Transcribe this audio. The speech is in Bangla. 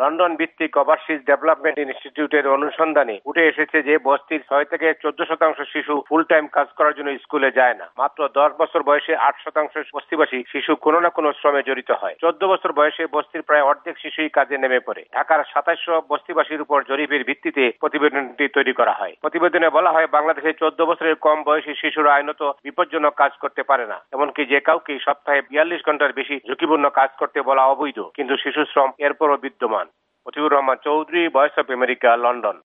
লন্ডন ভিত্তিক ওভারসিজ ডেভেলপমেন্ট ইনস্টিটিউটের অনুসন্ধানে উঠে এসেছে যে বস্তির 6 থেকে 14% শিশু ফুল টাইম কাজ করার জন্য স্কুলে যায় না। মাত্র 10 বছর বয়সে 8% বস্তিবাসী শিশু কোনো না কোনো শ্রমে জড়িত হয়। 14 বছর বয়সে বস্তির প্রায় অর্ধেক শিশুই কাজে নেমে পড়ে। ঢাকার 2700 বস্তিবাসীর উপর জরিপের ভিত্তিতে প্রতিবেদনটি তৈরি করা হয়। প্রতিবেদনে বলা হয়, বাংলাদেশে 14 বছরের কম বয়সী শিশুরা আইনত বিপজ্জনক কাজ করতে পারে না। এমনকি যে কাউকে সপ্তাহে 42 ঘন্টার বেশি ঝুঁকিপূর্ণ কাজ করতে বলা অবৈধ, কিন্তু শিশু শ্রম এরপরও বিদ্যমান। Motiur Rahman Chowdhury, voice of America, London.